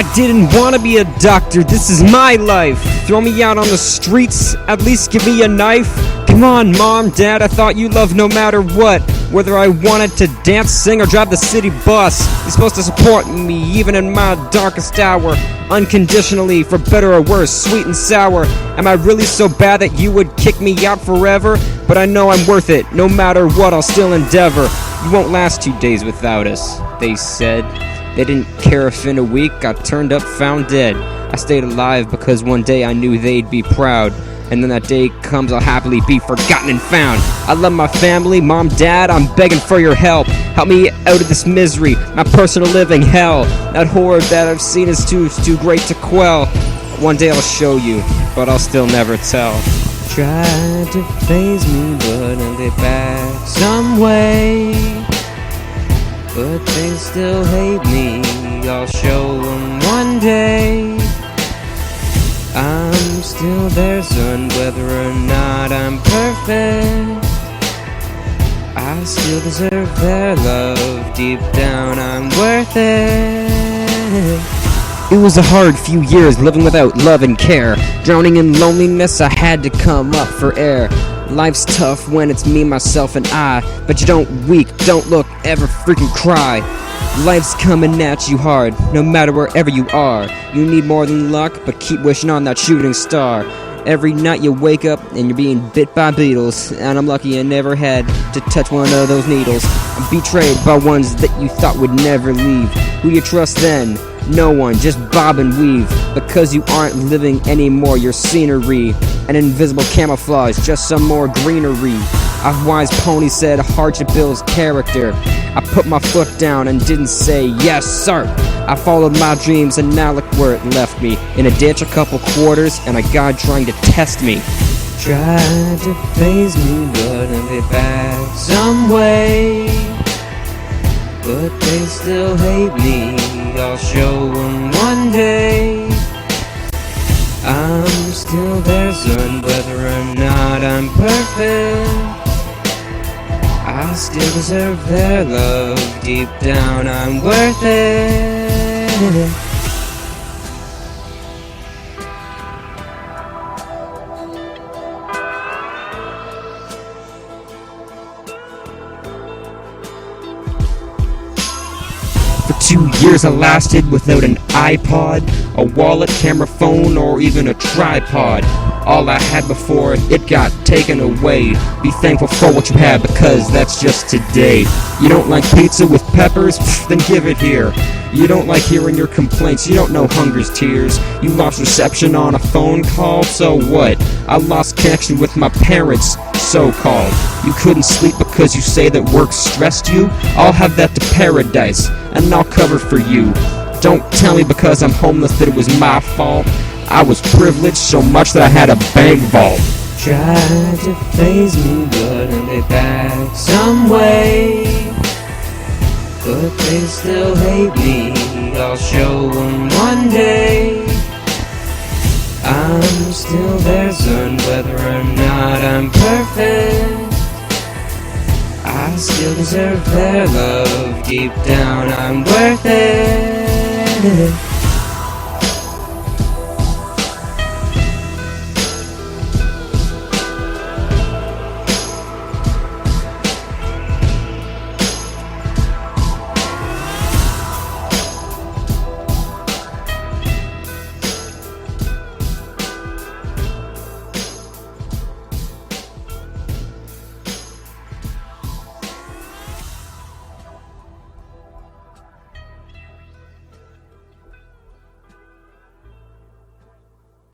I didn't want to be a doctor, this is my life. Throw me out on the streets, at least give me a knife. Come on, Mom, Dad, I thought you loved no matter what. Whether I wanted to dance, sing, or drive the city bus, you're supposed to support me even in my darkest hour. Unconditionally, for better or worse, sweet and sour. Am I really so bad that you would kick me out forever? But I know I'm worth it, no matter what, I'll still endeavor. You won't last 2 days without us, they said. They didn't care if in a week I turned up found dead. I stayed alive because one day I knew they'd be proud. And then that day comes, I'll happily be forgotten and found. I love my family, Mom, Dad, I'm begging for your help. Help me out of this misery, my personal living hell. That horror that I've seen is too great to quell. One day I'll show you, but I'll still never tell. Tried to faze me, but I'll be back some way. But they still hate me, I'll show them one day. I'm still their son, whether or not I'm perfect. I still deserve their love, deep down I'm worth it. It was a hard few years living without love and care. Drowning in loneliness, I had to come up for air. Life's tough when it's me, myself, and I. But you don't weak, don't look, ever freaking cry. Life's coming at you hard, no matter wherever you are. You need more than luck, but keep wishing on that shooting star. Every night you wake up and you're being bit by beetles. And I'm lucky I never had to touch one of those needles. I'm betrayed by ones that you thought would never leave. Who you trust then? No one, just bob and weave. Because you aren't living anymore, your scenery an invisible camouflage, just some more greenery. A wise pony said hardship builds character. I put my foot down and didn't say yes sir. I followed my dreams and now look where it left me. In a ditch, a couple quarters, and a guy trying to test me. Tried to faze me, but I'll be back some way. But they still hate me, I'll show them one day. I'm still their son, whether or not I'm perfect. I still deserve their love, deep down I'm worth it. For 2 years I lasted without an iPod, a wallet, camera, phone, or even a tripod. All I had before it got taken away. Be thankful for what you have, because that's just today. You don't like pizza with peppers? Then give it here. You don't like hearing your complaints, you don't know hunger's tears. You lost reception on a phone call, so what? I lost connection with my parents, so-called. You couldn't sleep because you say that work stressed you? I'll have that to paradise, and I'll cover for you. Don't tell me because I'm homeless that it was my fault. I was privileged so much that I had a bank vault. Tried to faze me, but I'll be back some way. But they still hate me, I'll show them one day. I'm still their son, whether or not I'm perfect. I still deserve their love, deep down I'm worth it.